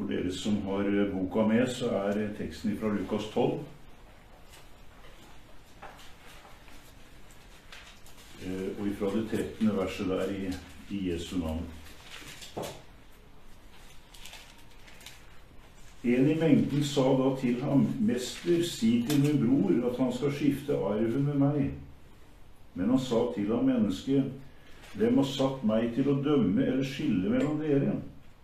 For dere som har boka med, så teksten fra Lukas 12. Og ifra det 13. verset der i Jesu navn. En i mengden sa da til ham, «Mester, si til min bror at han skal skifte arven med meg.» Men han sa til ham, «Menneske, hvem har satt meg til å dømme eller skille mellom dere?»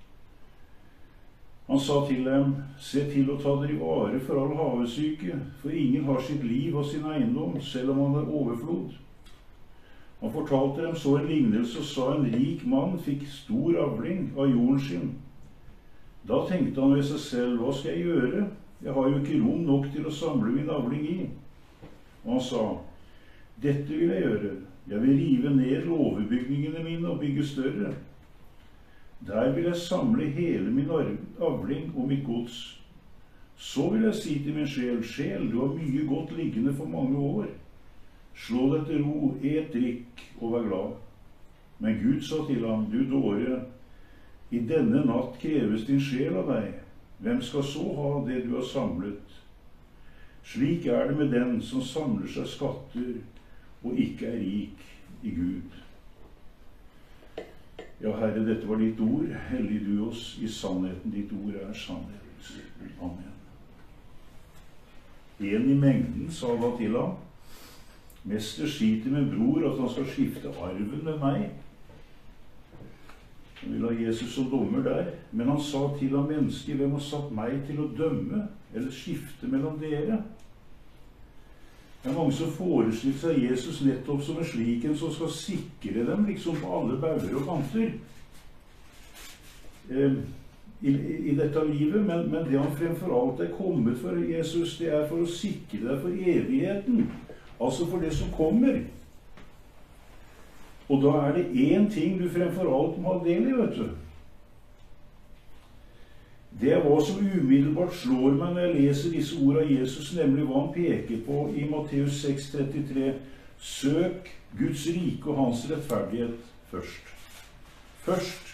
Han sa til dem, «Se til å ta dere i vare for all havesyke, for ingen har sitt liv og sin eiendom, selv om han har overflod.» Han fortalte dem så en lignelse og sa, «En rik mann fikk stor avling av jorden sin. Da tenkte han ved seg selv, hva skal jeg gjøre? Jeg har jo ikke rom nok til å samle min avling i. Og han sa, dette vil jeg gjøre. Jeg vil rive ned låvebygningene mine og bygge større. Der vil jeg samle hele min avling og mitt gods. Så vil jeg si til min sjel, sjel, du har mye godt liggende for mange år. Slå deg til ro, et, drikk og vær glad. Men Gud sa til ham, du dåre, i denne natt kreves din sjel av deg. Hvem skal så ha det du har samlet? Slik det med den som samler seg skatter og ikke rik i Gud. Ja, Herre, dette var ditt ord. Hellig du oss i sannheten. Ditt ord sannhet. Amen. En i mengden sa da til ham, «Mester, si til min bror at han skal skifte arven med meg.» Han ville ha Jesus som dommer der, men han sa til ham, «Menneske, hvem har satt meg til å dømme eller skifte mellom dere?» Det mange som forestiller seg Jesus nettopp som en slik en som skal sikre dem liksom på alle bauger og kanter i dette livet, men det han fremfor alt kommet for Jesus, det for å sikre deg for evigheten, altså for det som kommer. Og da det en ting du fremfor alt må ha del i, vet du. Det hva som umiddelbart slår meg når jeg leser disse ord av Jesus, nemlig hva han peker på i Matteus 6,33. Søk Guds rike og hans rettferdighet først. Først.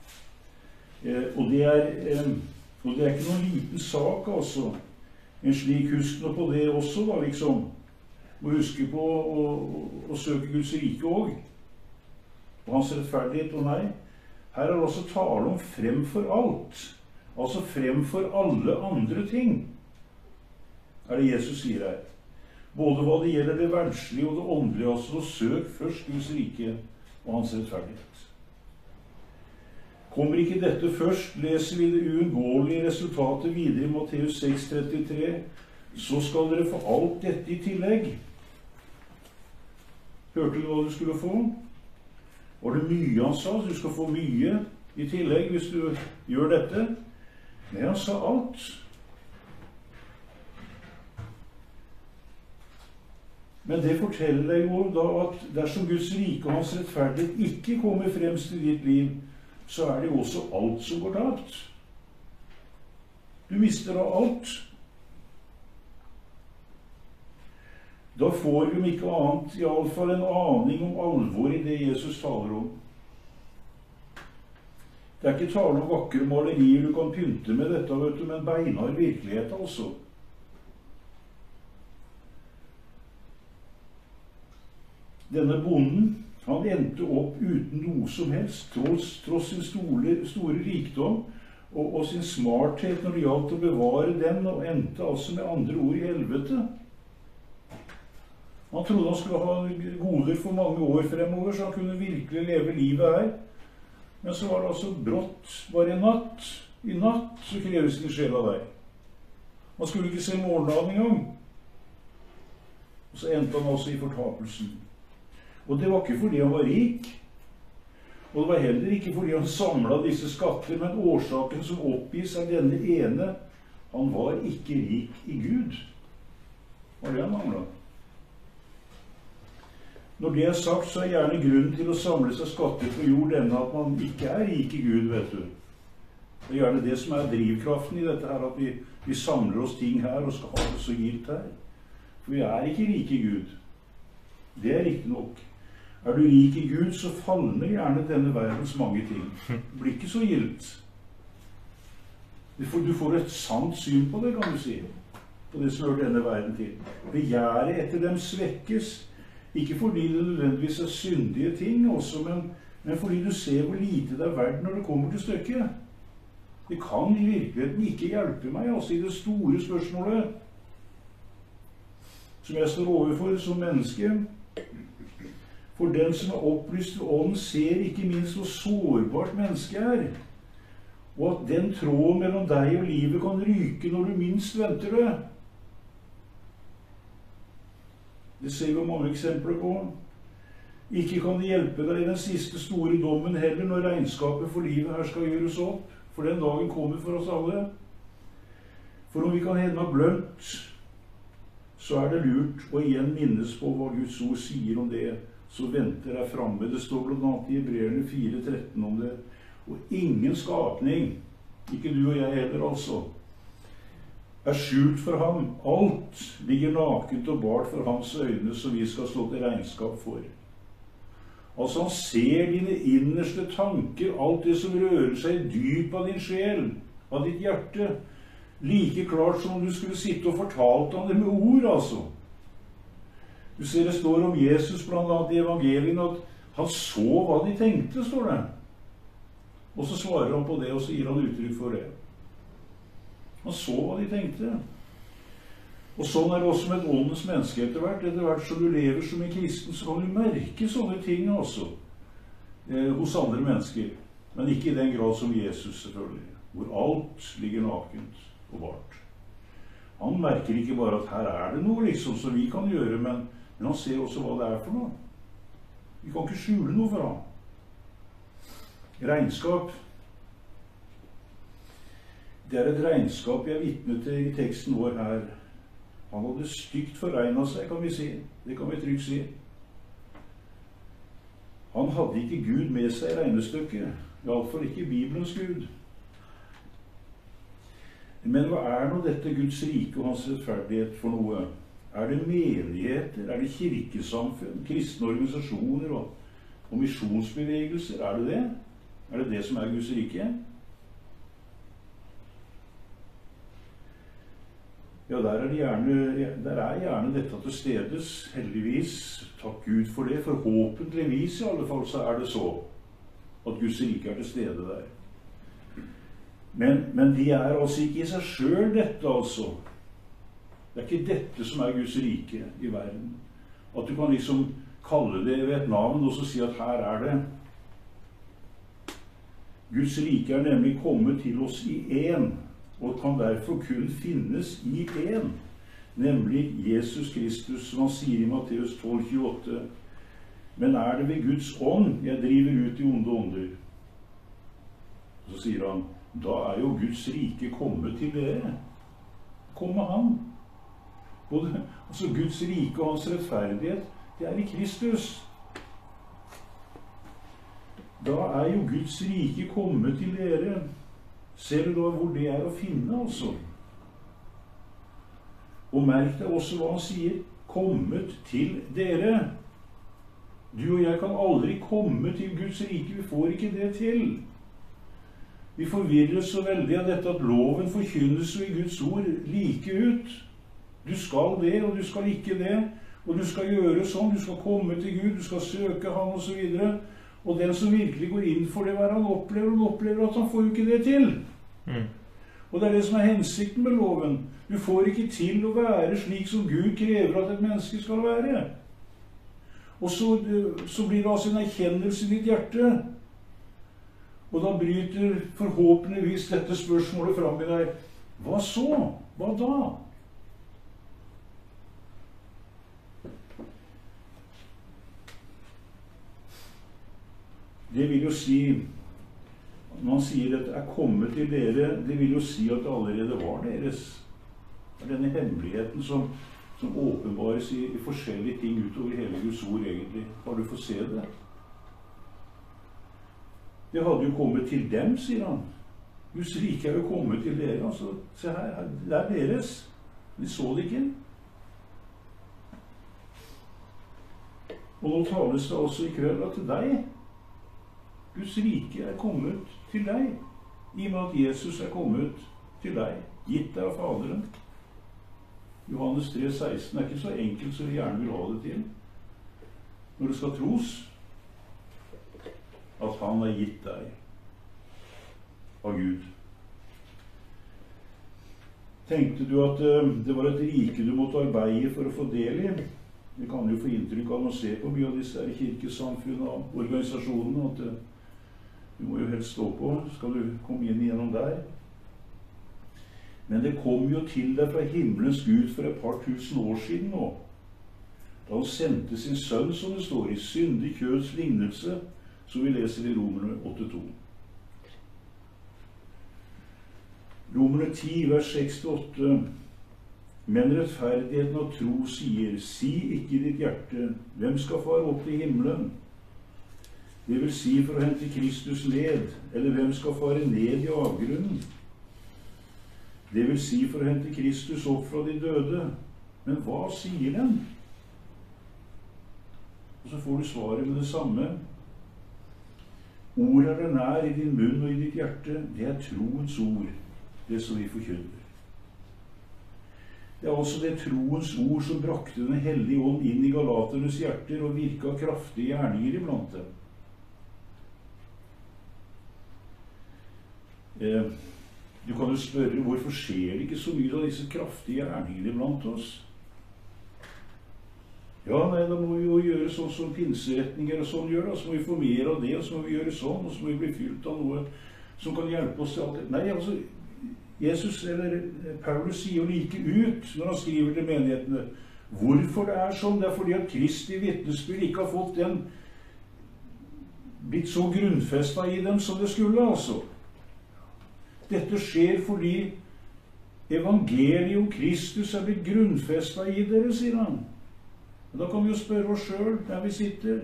Og det ikke noen liten sak, altså. En slik, husk nå på det også, da, liksom. Må huske på å søke Guds rike også. Og hans rettferdighet, og nei. Her også tale om fremfor alt. Altså fremfor alle andre ting, det Jesus sier her. Både hva det gjelder det verdslige og det åndelige, altså søk først Guds rike og hans rettferdighet. Kommer ikke dette først, leser vi det uunngåelige resultatet videre i Matteus 6,33, så skal dere få alt dette i tillegg. Hørte du hva du skulle få? Var det mye han sa? Du skal få mye i tillegg hvis du gjør dette. Men han sa alt. Men det forteller deg jo da at dersom Guds rike og hans rettferdighet ikke kommer fremst i ditt liv, så det også alt som går tapt. Du mister da alt. Da får vi om ikke annet, i alle fall en aning om alvor i det Jesus taler om. Det ikke tale om vakre malerier du kan pynte med dette, vet du, men beinhard virkelighet altså. Denne bonden, han endte opp uten noe som helst, tross sin store rikdom og sin smarthet når det gjaldt å bevare den, og endte altså med andre ord i helvete. Han trodde han skulle ha goder for mange år fremover, så han kunne virkelig leve livet her. Men så var det altså brått, bare i natt, så kreves det sjel av deg. Man skulle ikke se morgendagen en gang. Og så endte han også i fortapelsen. Og det var ikke fordi han var rik, og det var heller ikke fordi han samlet disse skatter, men årsaken som oppgis denne ene, han var ikke rik i Gud. Var det han manglet? Når det sagt, så gjerne grunnen til å samle seg skatter på jord denne at man ikke rik i Gud, vet du. Det gjerne det som drivkraften i dette her, at vi samler oss ting her og skal ha det så gilt her. For vi ikke rike i Gud. Det riktig nok. Du rik i Gud, så falmer gjerne denne verdens mange ting. Det blir ikke så gilt. Du får et sant syn på det, kan du si. På det som hører denne verden til. Begjæret etter dem svekkes. Ikke fordi det nødvendigvis er syndige ting også, men fordi du ser hvor lite det er verdt når det kommer til stykket. Det kan i virkeligheten ikke hjelpe meg, altså i det store spørsmålet som jeg står overfor som menneske. For den som er opplyst ved ånden, ser ikke minst hvor sårbart mennesket er. Og at den tråden mellom deg og livet kan ryke når du minst venter det. Det ser vi mange eksempler på. Ikke kan det hjelpe deg i den siste store dommen heller, når regnskapet for livet her skal gjøres opp. For den dagen kommer for oss alle. For om vi kan hende ha glemt, så er det lurt å igjen minnes på hva Guds ord sier om det, så venter deg framme. Det står blant annet i Hebreerne 4:13 om det. Og ingen skapning, ikke du og jeg heller altså, er skjult for ham. Alt ligger nakent og bart for hans øyne, som vi skal stå til regnskap for. Altså han ser dine innerste tanker, alt det som rører seg i dyp av din sjel, av ditt hjerte, like klart som om du skulle sitte og fortalt ham det med ord, altså. Du ser det står om Jesus blant annet i evangelien, at han så hva de tenkte, står det. Og så svarer han på det, og så gir han uttrykk for det. Han så hva de tenkte. Og sånn er det også med et åndens menneske etter hvert som du lever som en kristen, så kan du merke sånne ting også hos andre mennesker. Men ikke i den grad som Jesus, selvfølgelig, hvor alt ligger nakent og bart. Han merker ikke bare at her er det noe liksom som vi kan gjøre, men han ser også hva det er for noe. Vi kan ikke skjule noe for ham. Regnskap. Det er et regnskap jeg vitner til i teksten vår her. Han hadde stygt forregnet seg, kan vi si. Det kan vi trygt si. Han hadde ikke Gud med seg i regnestykket. I alle fall ikke Bibelens Gud. Men hva er nå dette Guds rike og hans rettferdighet for noe? Er det menigheter? Er det kirkesamfunn? Kristne organisasjoner og misjonsbevegelser? Er det det? Er det det som er Guds rike? Ja, der er gjerne dette til stedes, heldigvis. Takk Gud for det. Forhåpentligvis i alle fall så er det så at Guds rike er til stede der. Men de er altså ikke i seg selv dette, altså. Det er ikke dette som er Guds rike i verden. At du kan liksom kalle det ved et navn og så si at her er det. Guds rike er nemlig kommet til oss i én, og kan derfor kun finnes i én, nemlig Jesus Kristus, som han sier i Matteus 12,28. Men er det ved Guds ånd jeg driver ut de onde ånder? Så sier han, da er jo Guds rike kommet til dere. Kom med han. Altså Guds rike og hans rettferdighet, det er i Kristus. Da er jo Guds rike kommet til dere. Ser du da hvor det er å finne, altså? Og merk deg også hva han sier. Kommet til dere. Du og jeg kan aldri komme til Guds rike. Vi får ikke det til. Vi forvirres så veldig av dette at loven forkynnes jo i Guds ord like ut. Du skal det, og du skal ikke det. Og du skal gjøre sånn. Du skal komme til Gud, du skal søke han, og så videre. Og den som virkelig går inn for det, hva han opplever at han får jo ikke det til. Og det er det som er hensikten med loven. Du får ikke til å være slik som Gud krever at et menneske skal være. Og så blir det altså en erkjennelse i ditt hjerte. Og da bryter forhåpentligvis dette spørsmålet fram i deg. Hva så? Hva da? Det vil jo si, når man sier at det er kommet til dere, det vil jo si at det allerede var deres. Det er denne hemmeligheten som åpenbares i forskjellige ting utover hele Guds ord egentlig. Har du fått se det? Det hadde jo kommet til dem, sier han. Guds rike er jo kommet til dere. Altså, se her, det er deres. De så det ikke. Og nå tales det også i kveld til deg. Guds rike er kommet til deg, i og med at Jesus er kommet til deg, gitt deg av Faderen. Johannes 3,16 ikke så enkelt som vi gjerne vil ha det til. Når det skal tros at han har gitt deg av Gud. Tenkte du at det var et rike du måtte arbeide for å få del i? Vi kan jo få inntrykk av å se på mye av disse kirkesamfunn og organisasjonene, at du må jo helst stå på, skal du komme inn gjennom der. Men det kom jo til deg fra himmelens Gud for et par tusen år siden nå, da han sendte sin sønn, som det står, i syndig kjøds lignelse, som vi leser i Romerne 8,2. Romerne 10, vers 6-8. Men rettferdigheten og tro sier, si ikke i ditt hjerte, hvem skal fare opp til himmelen? Det vil si for å hente Kristus ned, eller hvem skal fare ned i avgrunnen? Det vil si for å hente Kristus opp fra de døde. Men hva sier den? Og så får du svaret med det samme. Ordet er nær i din munn og i ditt hjerte. Det er troens ord, det som vi forkynner. Det er altså det troens ord som brakte Den hellige ånd inn i galaternes hjerter og virka kraftige gjerninger iblant dem. Du kan jo spørre, hvorfor skjer det ikke så mye av disse kraftige gjerningene iblant oss? Ja, nei, da må vi jo gjøre sånn som pinseretninger og sånn gjør, da. Så må vi få mer av det, og så må vi gjøre sånn, og så må vi bli fylt av noe som kan hjelpe oss til alt det. Nei, altså, Jesus, eller Paulus, sier jo like ut når han skriver til menighetene hvorfor det er sånn. Det er fordi at Kristi vitnesbyrd ikke har fått den blitt så grunnfestet i dem som det skulle, altså. Dette skjer fordi evangeliet om Kristus er blitt grunnfestet i dere, sier han. Og da kan vi jo spørre oss selv der vi sitter.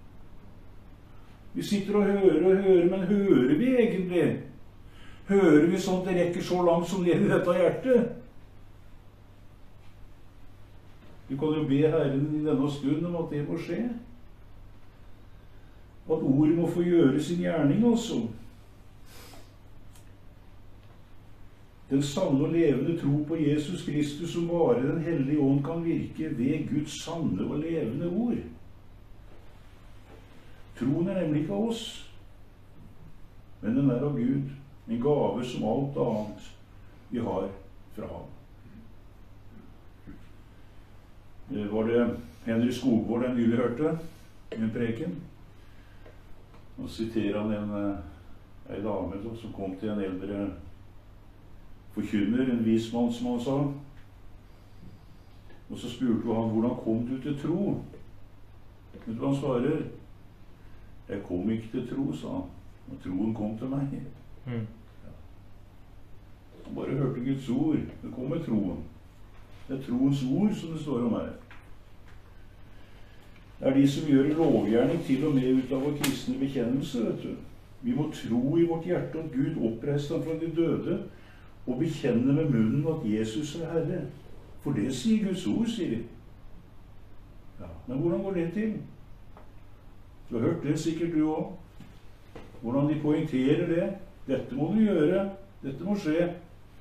Vi sitter og hører, men hører vi egentlig? Hører vi sånn at det rekker så langt som det i dette hjertet? Du kan jo be Herren i denne stunden om at det må skje. At ordet må få gjøre sin gjerning også. Den sanne og levende tro på Jesus Kristus som bare Den hellige ånd kan virke ved Guds sanne og levende ord. Troen er nemlig ikke av oss, men den er av Gud. En gave som alt annet vi har fra ham. Var det Henry Skogvold jeg nylig hørte i en preken? Og siterer han en dame som kom til en eldre forkynner, en vismann som han sa. Og så spurte han, hvordan kom du til tro? Vet du hva han svarer? Jeg kom ikke til tro, sa han. Og troen kom til meg. Han bare hørte Guds ord. Det kom med troen. Det er troens ord som det står om her. Det er de som gjør lovgjerning til og med ut av vår kristne bekjennelse, vet du. Vi må tro i vårt hjerte at Gud oppreiste ham fra de døde, og bekjenne med munnen at Jesus er Herre. For det sier Guds ord, sier de. Ja, men hvordan går det til? Du har hørt det sikkert du også. Hvordan de poengterer det. Dette må du gjøre. Dette må skje.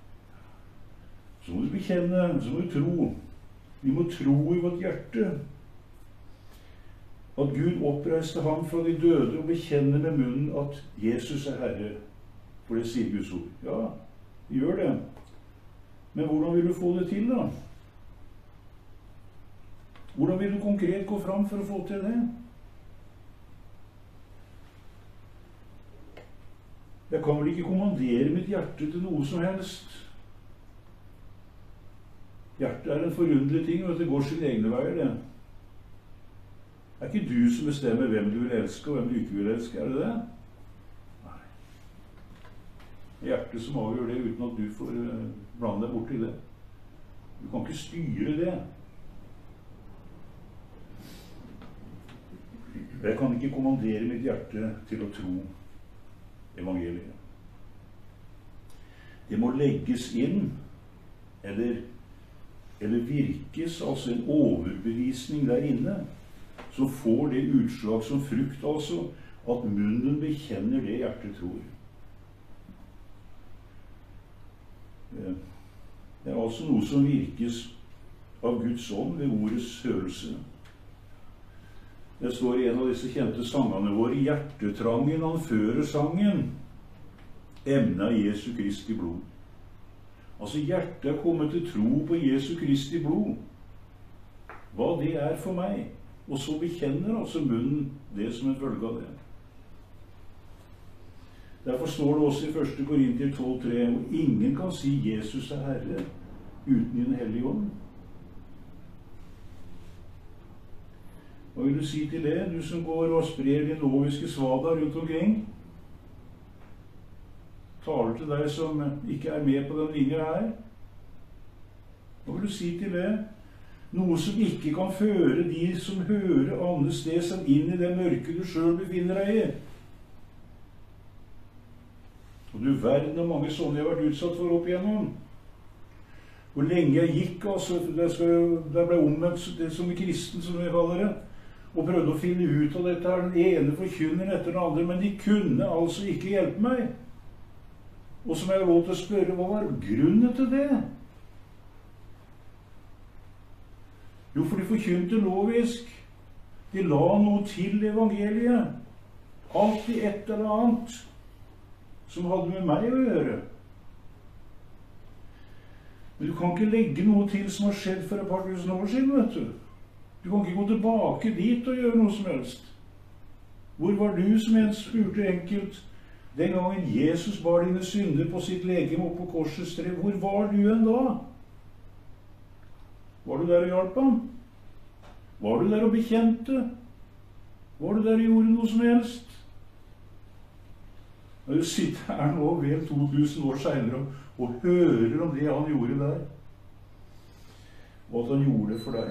Så må du bekjenne, så må du tro. Vi må tro i vårt hjerte at Gud oppreiste ham fra de døde og bekjenne med munnen at Jesus er Herre. For det sier Guds ord. Ja, vi gjør det. Men hvordan vil du få det til, da? Hvordan vil du konkret gå fram for å få til det? Jeg kan vel ikke kommandere mitt hjerte til noe som helst. Hjertet er en forunderlig ting, og det går sine egne veier, det. Det er ikke du som bestemmer hvem du vil elske, og hvem du ikke vil elske, er det det? Nei. Det er hjertet som avgjør det, uten at du får blande deg bort i det. Du kan ikke styre det. Jeg kan ikke kommandere mitt hjerte til å tro evangeliet. Det må legges inn, eller virkes, altså en overbevisning der inne, som får det utslag som frukt, altså, at munnen bekjenner det hjertet tror. Det er altså noe som virkes av Guds ånd ved ordets hørelse. Det står i en av disse kjente sangene våre, hjertetrangen han fører sangen, emnet av Jesu Kristi blod. Altså hjertet er kommet til tro på Jesu Kristi blod. Hva det er for meg. Og så bekjenner altså munnen det som en følge av det. Derfor står det også i 1. Korinter 12,3, og ingen kan si Jesus er Herre uten i den hellige ånd. Hva vil du si til det, du som går og sprer din loviske svada rundt omkring? Taler til deg som ikke er med på den linja her. Hva vil du si til det? Noe som ikke kan føre de som hører andre sted som inn i det mørke du selv befinner deg i. Og du verden hvor mange sånne jeg har vært utsatt for opp igjennom. Hvor lenge jeg gikk, altså, det ble omvendt det som kristen, som vi kaller det, og prøvde å finne ut av dette her, den ene forkynner etter den andre, men de kunne altså ikke hjelpe meg. Og som jeg har lov til å spørre, hva var grunnen til det? Jo, for de forkynte lovisk. De la noe til evangeliet. Alltid et eller annet som hadde med meg å gjøre. Men du kan ikke legge noe til som har skjedd for et par tusen år siden, vet du. Du kan ikke gå tilbake dit og gjøre noe som helst. Hvor var du, som en spurte enkelt, den gangen Jesus bar dine synder på sitt legeme opp på korsets tre? Hvor var du en da? Var du der og hjalp ham? Var du der og bekjente? Var du der og gjorde noe som helst? Når du sitter her nå vel 2000 år senere og hører om det han gjorde der, og at han gjorde det for deg.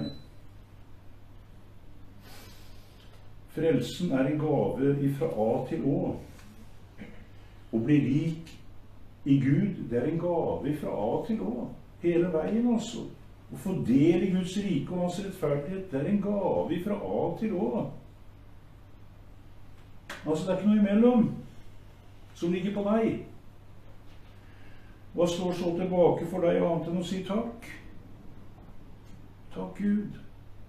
Frelsen er en gave ifra A til Å. Å bli rik i Gud, det er en gave ifra A til Å. Hele veien altså. Å få del i Guds rike og hans rettferdighet, det er en gave fra A til Å. Altså, det er ikke noe imellom som ligger på deg. Hva står så tilbake for deg annet enn å si takk? Takk Gud.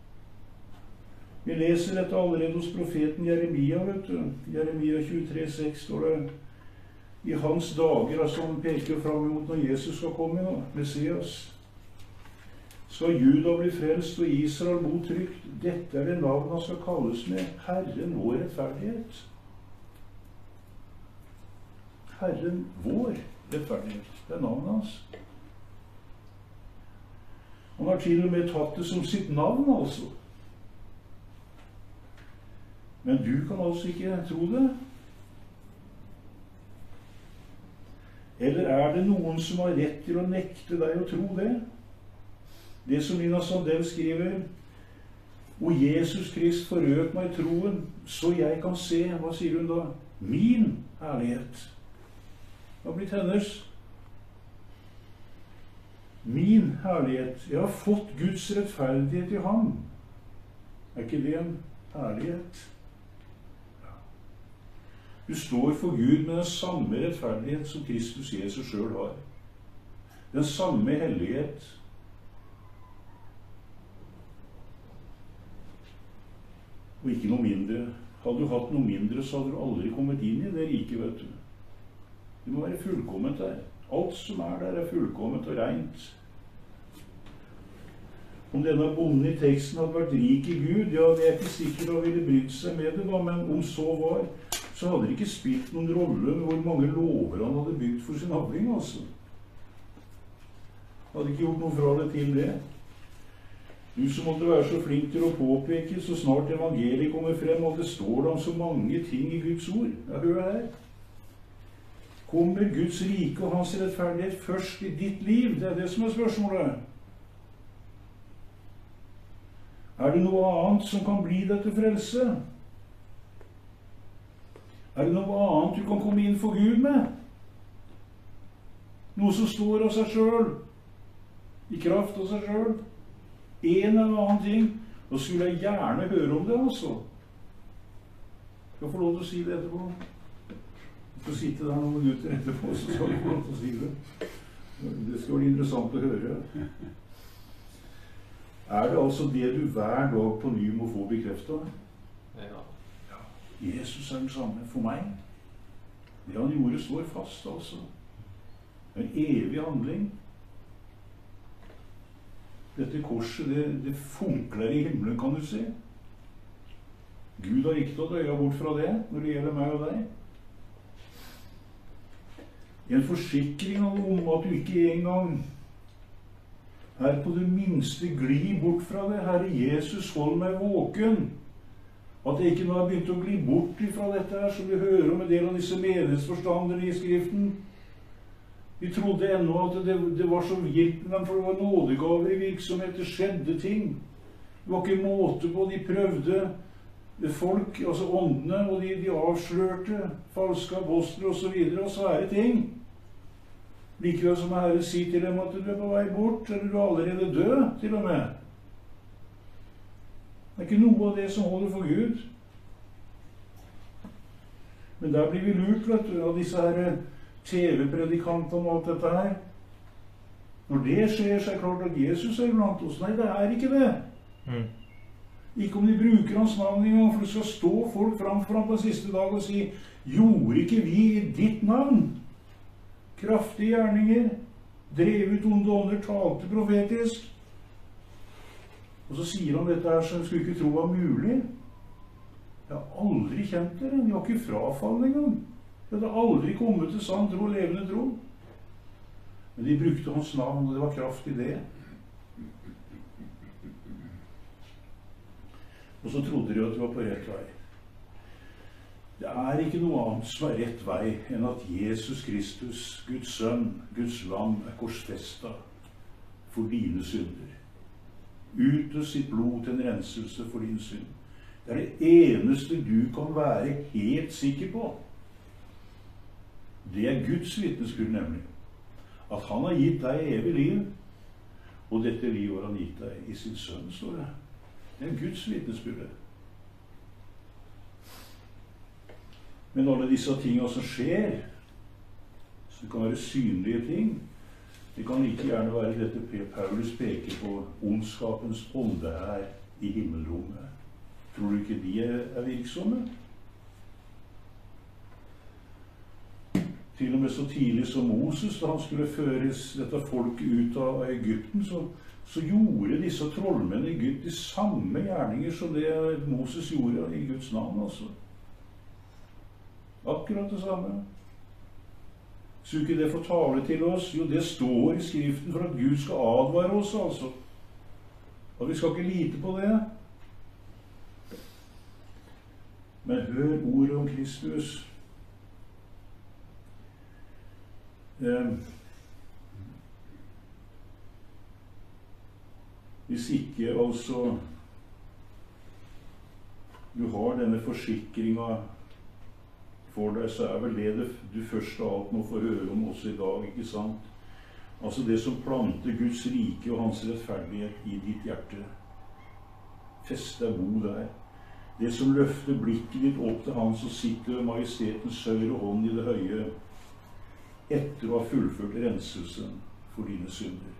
Vi leser dette allerede hos profeten Jeremia, vet du. Jeremia 23,6 står det, i hans dager, altså han peker fram imot når Jesus skal komme, Messias, skal Juda bli frelst og Israel bo trygt. Dette er det navn han skal kalles med, Herren vår rettferdighet. Herren vår rettferdighet, det er navnet hans. Han har til og med tatt det som sitt navn, altså. Men du kan altså ikke tro det. Eller er det noen som har rett til å nekte deg å tro det? Det som Nina Sandell skriver, «O Jesus Krist forøk meg i troen, så jeg kan se», hva sier hun da? Min herlighet. Hva har blitt hennes? Min herlighet. Jeg har fått Guds rettferdighet i ham. Er ikke det en herlighet? Du står for Gud med den samme rettferdighet som Kristus Jesus selv har. Den samme hellighet. Og ikke noe mindre. Hadde du hatt noe mindre, så hadde du aldri kommet inn i det rike, vet du. Det må være fullkomment der. Alt som er der, er fullkomment og rent. Om denne bonden i teksten hadde vært rik i Gud, ja, det er ikke sikkert han ville brydd seg med det da, men om så var, så hadde det ikke spilt noen rolle hvor mange lover han hadde bygd for sin avling, altså. Han hadde ikke gjort noe fra det til det. Du som måtte være så flink til å påpeke så snart evangeliet kommer frem, og det står da om så mange ting i Guds ord. Ja, hør her. Kommer Guds rike og hans rettferdighet først i ditt liv? Det er det som er spørsmålet. Er det noe annet som kan bli dette frelse? Er det noe annet du kan komme inn for Gud med? Noe som står av seg selv, i kraft av seg selv? En eller annen ting. Da skulle jeg gjerne høre om det, altså. Jeg skal få lov til å si det etterpå. Du får sitte der noen minutter etterpå, så skal du få lov til å si det. Det skal bli interessant å høre. Er det altså det du hver dag på ny må få bekreftet? Ja. Jesus er den samme for meg. Det han gjorde står fast, altså. En evig handling. Dette korset, det funkler i himmelen, kan du si. Gud har ikke tatt øya bort fra det når det gjelder meg og deg. En forsikring om at du ikke engang er på det minste gli bort fra det. Herre Jesus, hold meg våken. At jeg ikke nå har begynt å gli bort fra dette her, som vi hører om en del av disse menighetsforstandere i Skriften. Vi trodde ennå at det var så vilt med dem, for det var nådegaver i virksomhet, det skjedde ting. Det var ikke måte på, de prøvde folk, altså åndene, og de avslørte falske apostler og så videre, og svære ting. Likevel som Herre sier til dem at du er på vei bort, eller du er allerede død, til og med. Det er ikke noe av det som holder for Gud. Men der blir vi lurt, vet du, av disse her TV-predikantene og alt dette her. Når det skjer, så er det klart at Jesus er blant oss. Nei, det er ikke det. Ikke om de bruker hans navn en gang, for det skal stå folk framfor ham på siste dag og si, gjorde ikke vi i ditt navn kraftige gjerninger, drev ut onde ånder, talte profetisk? Og så sier han dette her som skulle ikke tro var mulig. Jeg har aldri kjent dere. De var ikke frafallende engang. De hadde aldri kommet til sann tro, levende tro. Men de brukte hans navn, og det var kraft i det. Og så trodde de at de var på rett vei. Det er ikke noe annet som er rett vei enn at Jesus Kristus, Guds sønn, Guds lam, er korsfestet for dine synder. Ute sitt blod til en renselse for din synd. Det er det eneste du kan være helt sikker på. Det er Guds vitnesbyrd, nemlig. At han har gitt deg evig liv, og dette livet har han gitt deg i sin sønn, står det. Det er Guds vitnesbyrd. Men alle disse tingene som skjer, så det kan være synlige ting, det kan like gjerne være dette Paulus peker på, ondskapens ånde her i himmelrommet. Tror du ikke de er virksomme? Til og med så tidlig som Moses, da han skulle føres dette folket ut av Egypten, så gjorde disse trollmenn i Egypt de samme gjerninger som det Moses gjorde i Guds navn, altså. Akkurat det samme. Så ikke det får tale til oss. Jo, det står i Skriften for at Gud skal advare oss, altså. Og vi skal ikke lite på det. Men hør ordet om Kristus. Hvis ikke, altså, du har denne forsikringen for deg, så er vel det du først av alt må få høre om også i dag, ikke sant? Altså det som planter Guds rike og hans rettferdighet i ditt hjerte. Fest deg bo der. Det som løfter blikket ditt opp til han som sitter ved majestetens høyre hånd i det høye, etter å ha fullført renselsen for dine synder.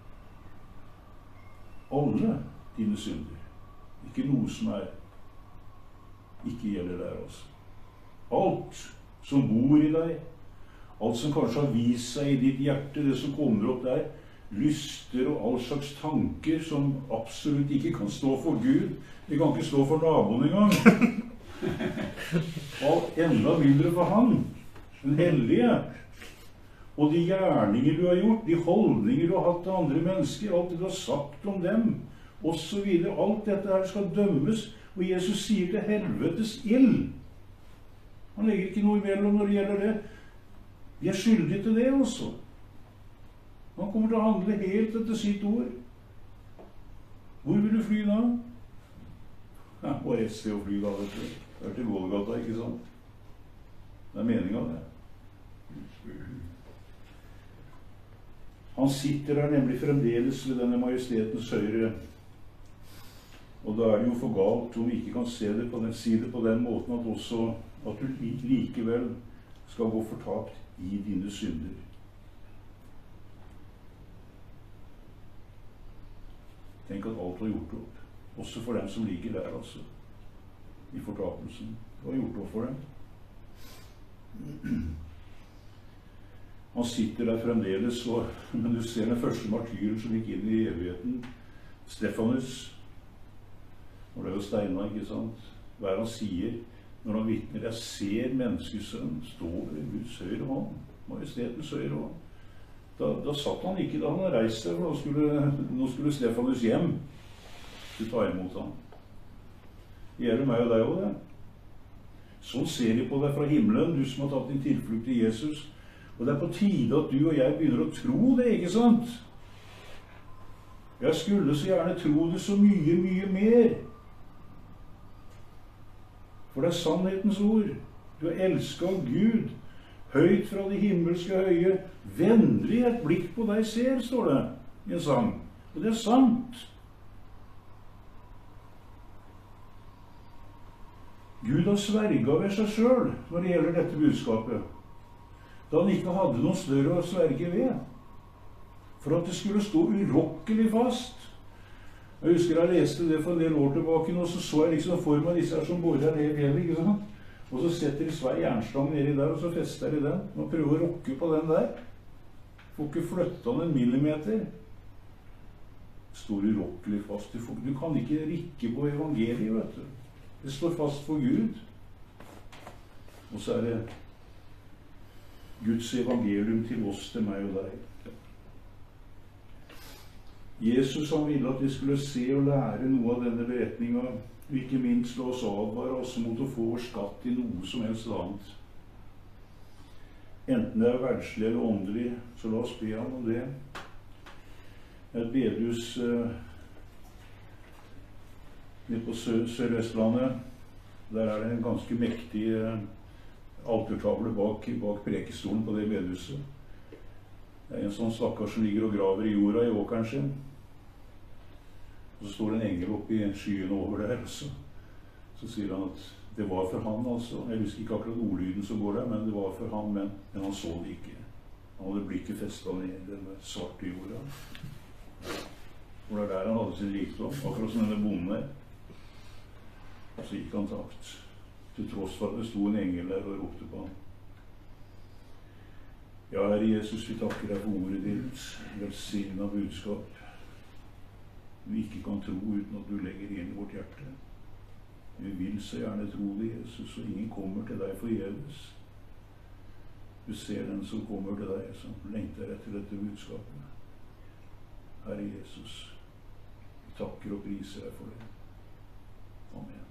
Alle dine synder. Ikke noe som ikke gjelder der, altså. Alt som bor i deg, alt som kanskje har vist seg i ditt hjerte, det som kommer opp der, lyster og all slags tanker som absolutt ikke kan stå for Gud. De kan ikke stå for naboen engang. Og enda mindre for han, den hellige. Og de gjerninger du har gjort, de holdninger du har hatt til andre mennesker, alt det du har sagt om dem, og så videre. Alt dette her skal dømmes, og Jesus sier til helvetes ild. Han legger ikke noe imellom når det gjelder det. Vi er skyldige til det også. Han kommer til å handle helt etter sitt ord. Hvor vil du fly da? Ja, bare et sted å fly da, vet du. Det er til Golgata, ikke sant? Det er meningen av det. Han sitter der nemlig fremdeles ved denne majestetens høyre. Og da er det jo for galt om vi ikke kan si det på den måten at også at du likevel skal gå fortapt i dine synder. Tenk at alt var gjort opp. Også for dem som ligger der, altså. I fortapelsen. Det var gjort opp for dem. Han sitter der fremdeles, men du ser den første martyren som gikk inn i evigheten. Stefanus. Og det er jo Steinar, ikke sant? Hva er det han sier når han vitner? Jeg ser menneskesønnen stå ved Guds høyre hånd. Majestetens høyre hånd. Da satt han ikke da han reiste seg, for nå skulle Stefanus hjem til å ta imot ham. Det gjelder meg og deg også, det. Sånn ser de på deg fra himmelen, du som har tatt din tilflukt til Jesus. Og det er på tide at du og jeg begynner å tro det, ikke sant? Jeg skulle så gjerne tro det så mye, mye mer. For det er sannhetens ord. Du er elsket av Gud. Høyt fra det himmelske høye. Vennlig et blikk på deg ser, står det i en sang. Og det er sant. Gud har sverget ved seg selv når det gjelder dette budskapet. Da han ikke hadde noen større å sverge ved. For at det skulle stå urokkelig fast. Jeg husker jeg leste det for en del år tilbake, og så jeg liksom for meg disse her som borer ned i fjellet, ikke sant? Og så setter de svær jernstang nedi der, og så fester de den. Og prøver å rokke på den der. Får ikke flyttet den en millimeter. Står urokkelig fast. Du kan ikke rikke på evangeliet, vet du. Det står fast for Gud. Og så er det Guds evangelium til oss, til meg og deg. Jesus han ville at vi skulle se og lære noe av denne beretningen, og ikke minst la oss advare oss mot å få vår skatt i noe som helst annet. Enten det er verdslig eller åndelig, så la oss be ham om det. Et bedehus nede på Sør-Vestlandet, der er det en ganske mektig altertavle bak prekestolen på det bedehuset. Det er en sånn stakkar som ligger og graver i jorda i åkeren sin. Og så står det en engel oppe i skyen over der, og så sier han at det var for han, altså. Jeg husker ikke akkurat ordlyden som går der, men det var for han, men han så det ikke. Han hadde blikket festet ned i den svarte jorda. For det er der han hadde sin rikdom, akkurat som denne bonden der. Og så gikk han takt, til tross for at det sto en engel der og ropte på ham. Ja, Herre Jesus, vi takker deg for ordet ditt, velsignet budskap. Vi ikke kan tro uten at du legger inn i vårt hjerte. Vi vil så gjerne tro det, Jesus, og ingen kommer til deg forgjeves. Du ser den som kommer til deg, som lengter etter dette budskapet. Herre Jesus, vi takker og priser deg for det. Amen.